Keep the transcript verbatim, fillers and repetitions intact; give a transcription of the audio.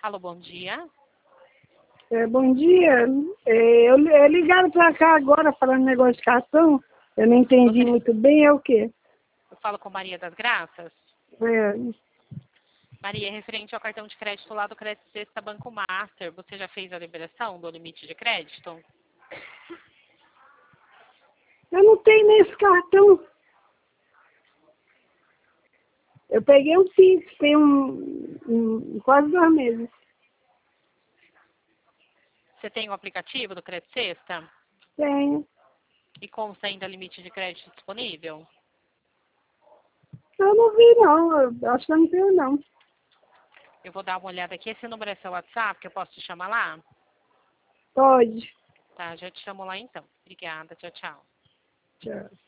Alô, bom dia. É, bom dia. É, eu, eu ligaram para cá agora falando negócio de cartão. Eu não entendi Você... muito bem. É o quê? Eu falo com Maria das Graças. É, Maria, referente ao cartão de crédito lá do Crédito Sexta Banco Master, você já fez a liberação do limite de crédito? eu não tenho nem esse cartão. Eu peguei um Pix, tem um, um, quase dois meses. Você tem o aplicativo do Crédito Sexta? Tenho. E consta ainda limite de crédito disponível? Eu não vi, não. Eu acho que eu não tenho, não. Eu vou dar uma olhada aqui. Esse número é seu WhatsApp, que eu posso te chamar lá? Pode. Tá, já te chamo lá então. Obrigada, tchau, tchau. Tchau.